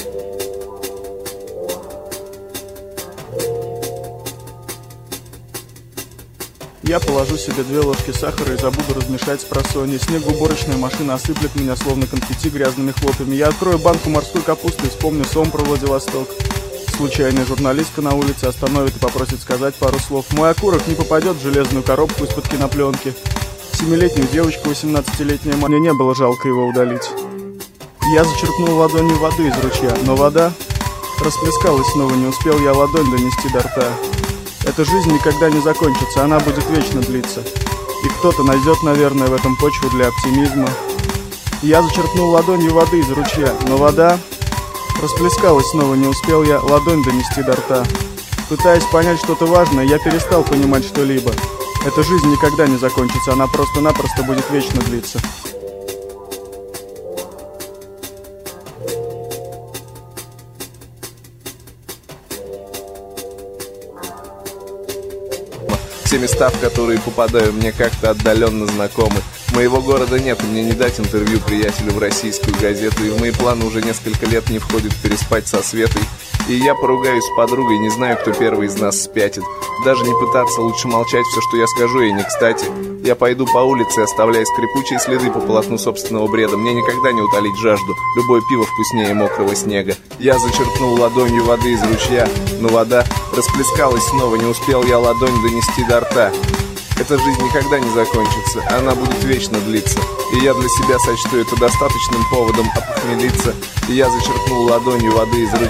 Я положу себе 2 ложки сахара и забуду размешать спросонья. Снегоуборочная машина осыплет меня, словно конфетти, грязными хлопьями. Я открою банку морской капусты и вспомню сон про Владивосток. Случайная журналистка на улице остановит и попросит сказать пару слов. Мой окурок не попадет в железную коробку из-под кинопленки. 7-летнюю девочку, 18-летняя мать. Мне не было жалко его удалить. Я зачерпнул ладонью воды из ручья, но вода расплескалась снова, не успел я ладонь донести до рта. Эта жизнь никогда не закончится, она будет вечно длиться. И кто-то найдет, наверное, в этом почву для оптимизма. Я зачерпнул ладонью воды из ручья, но вода расплескалась снова, не успел я ладонь донести до рта. Пытаясь понять что-то важное, я перестал понимать что-либо. Эта жизнь никогда не закончится, она просто-напросто будет вечно длиться. Все места, в которые попадаю, мне как-то отдаленно знакомы. Моего города нет, и мне не дать интервью приятелю в российскую газету. И в мои планы уже несколько лет не входит переспать со Светой. И я поругаюсь с подругой, не знаю, кто первый из нас спятит. Даже не пытаться, лучше молчать, все, что я скажу, ей не кстати. Я пойду по улице, оставляя скрипучие следы по полотну собственного бреда. Мне никогда не утолить жажду, любое пиво вкуснее мокрого снега. Я зачерпнул ладонью воды из ручья, но вода расплескалась снова, не успел я ладонь донести до рта. Эта жизнь никогда не закончится, она будет вечно длиться. И я для себя сочту это достаточным поводом опохмелиться. И я зачерпнул ладонью воды из ручья.